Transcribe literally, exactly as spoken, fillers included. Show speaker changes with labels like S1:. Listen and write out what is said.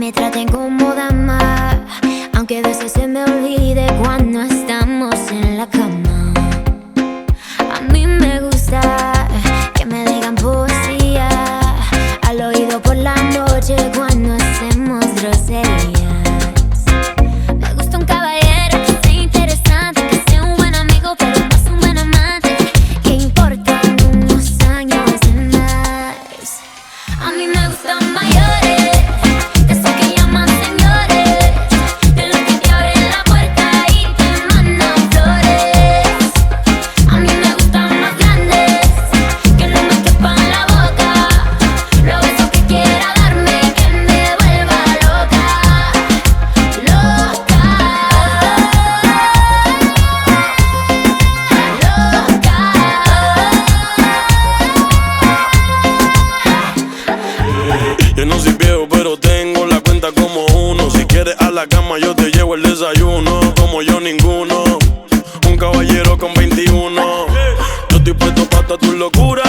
S1: me traten como dama, aunque a veces se me olvide cuando estamos en la cama. A mí me gusta que me digan poesía al oído por la noche cuando hacemos groserías. Me gusta un caballero que sea interesante, que sea un buen amigo pero más un buen amante, que importan unos años de más. A mí me gustan mayores, de esos que llaman señores, de los que te abren la puerta y te mandan flores. A mí me gustan más grandes, que no me quepan la boca, los besos que quiera darme, que me vuelva loca, loca, loca.
S2: Yo no soy viejo, pero tengo la cuenta como uno. Si quieres a la cama, yo te llevo el desayuno. Como yo, ninguno. Un caballero con veintiuno. Yo estoy puesto pa' toda tu locura.